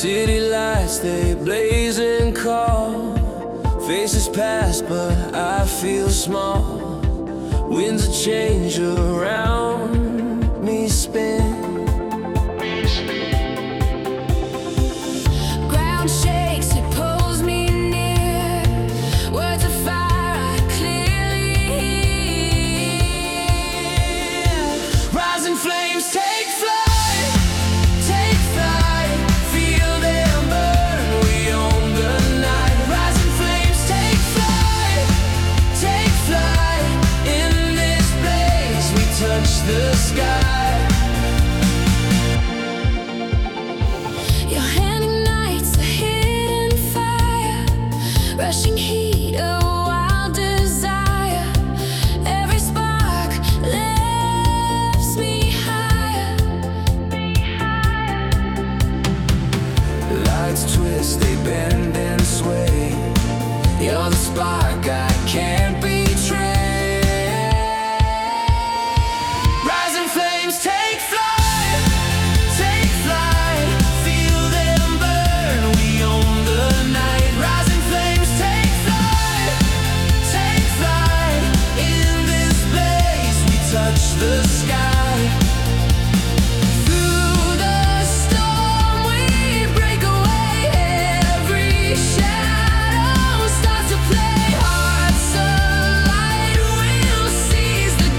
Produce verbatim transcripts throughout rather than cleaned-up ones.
City lights, they blaze and call. Faces pass, but I feel small. Winds of change around me spin. Ground shakes, it pulls me near. Words of fire I clearly hear. Rising flames take flight, take flight. Feel them burn, we own the night. Rising flames take flight, take flight. In this place we touch the sky. Your hand ignites a hidden fire, rushing heat, a wild desire. Every spark lifts me higher. Lights twist, they bend and sway. You're the spark I can't betray. Rising flames take flight, take flight. Feel them burn, we own the night. Rising flames take flight, take flight. In this place we touch the sky. Through the storm we break away. Every shadow starts to play. Hearts alight, we'll seize the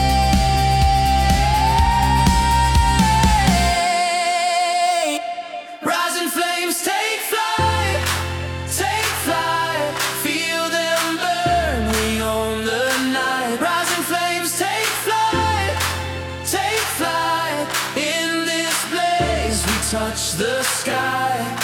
day. Rising flames take flight, take flight. Feel them burn, we own the night. Rising flames take flight, take flight. In this place we touch the sky.